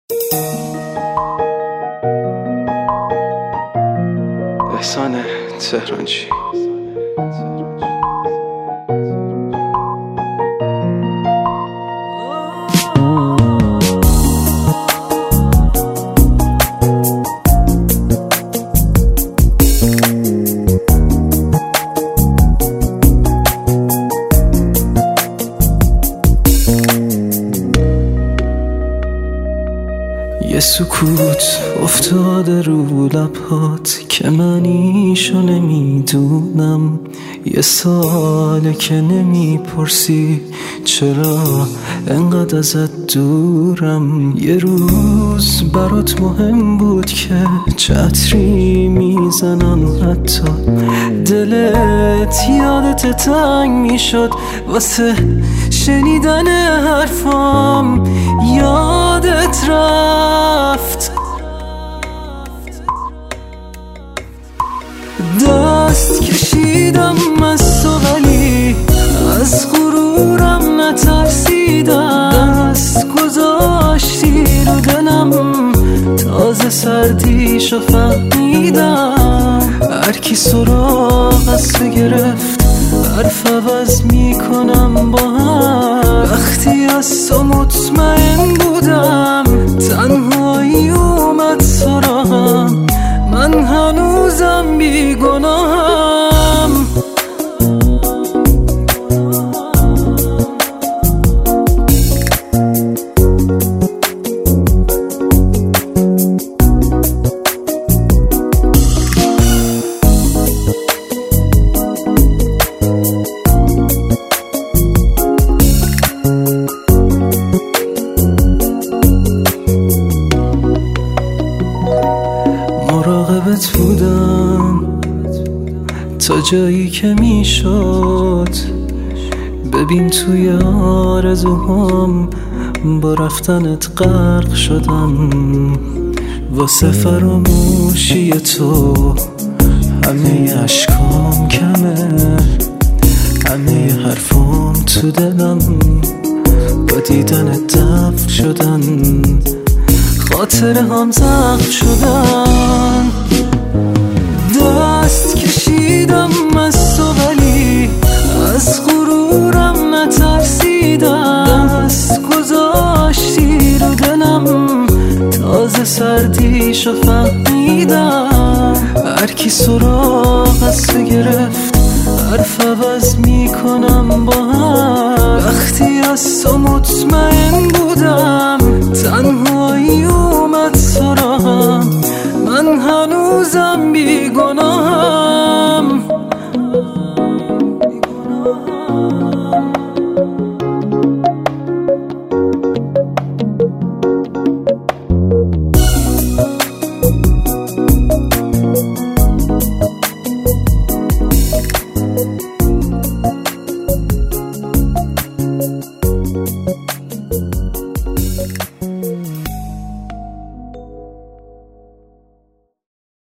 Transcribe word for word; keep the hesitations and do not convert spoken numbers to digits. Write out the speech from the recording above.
احسان تهرانچی. یه سکوت افتاده رو لبات که منیشو نمیدونم. یه ساله که نمیپرسی چرا انقدر ازت دورم. یه روز برات مهم بود که چه عطری میزنم، حتی دلت یادت تنگ میشد واسه شنیدن حرفام. یادت رفت دست کشیدم از تو ولی از غرورم نترسیدم. دست گذاشتی رو دلم تازه سردیشو فهمیدم. هرکی سراغ از تو گرفت حرف عوض میکنم با هم. وقتی از تو مطمئن بودم تنهایی اومد سراغم. من هنوزم بیگناهم. مراقبت بودم تا جایی که میشد. ببین توی آرزوهام با رفتنت غرق شدم. واسه فراموشی تو همه اشکام کمه. همه حرفام تو دلم با دیدنت دفن شدن. خاطره هم زخم شدن. دست کشیدم از تو ولی از غرورم نترسیدم. دست گذاشتی رو دلم تازه سردیشو فهمیدم. هرکی سراغ از تو گرفت حرف عوض میکنم با هم. وقتی از تو مطمئن